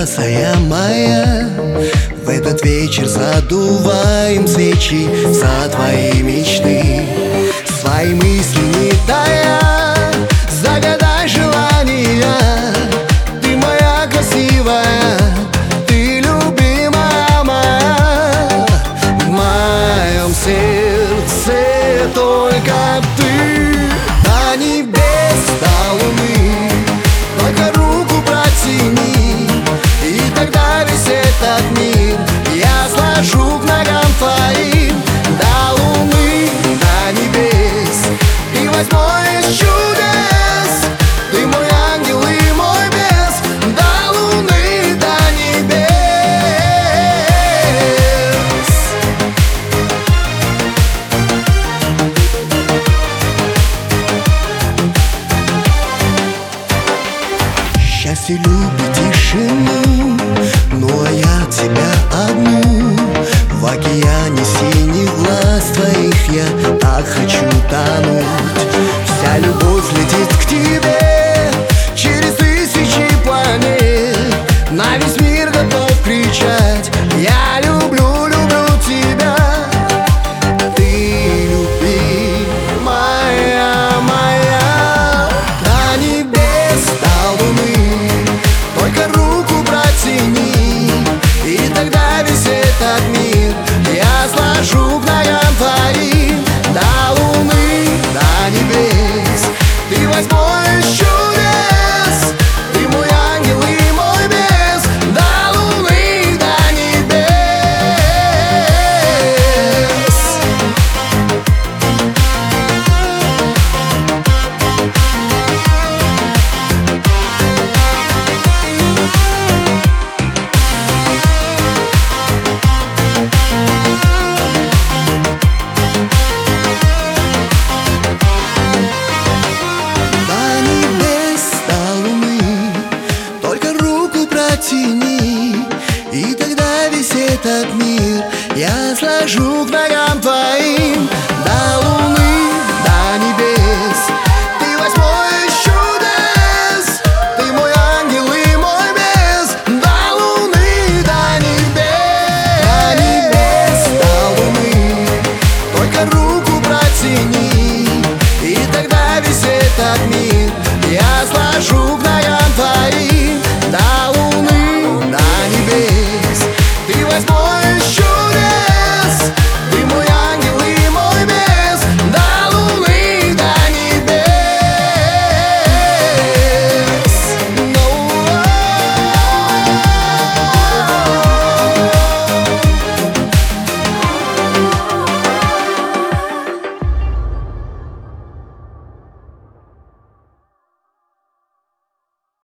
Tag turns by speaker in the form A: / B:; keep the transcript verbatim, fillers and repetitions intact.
A: золотовласая моя, в этот вечер задуваем свечи за твои мечты. Свои мысли не тая, загадай желания. Ты моя красивая, ты любимая моя. В моем сердце только ты. До небес, до луны, только руку протяни, и тогда весь этот мир я сложу к ногам твоим. До луны, до небес, ты восьмой из чудес, ты мой ангел и мой бес. До луны, до небес. Счастье любит тишину, ну а я тебя одну. В океане синих глаз твоих я так хочу тонуть. Вся любовь летит к тебе через тысячи планет. На весь мир готов кричать: я люблю, люблю тебя. Ты любимая моя. До небес, до луны, только руку протяни, и тогда весь этот мир я сложу к ногам твоим. До луны, до небес, ты восьмой из чудес, ты мой ангел и мой бес. До луны, до небес. И тогда весь этот мир я сложу к ногам твоим.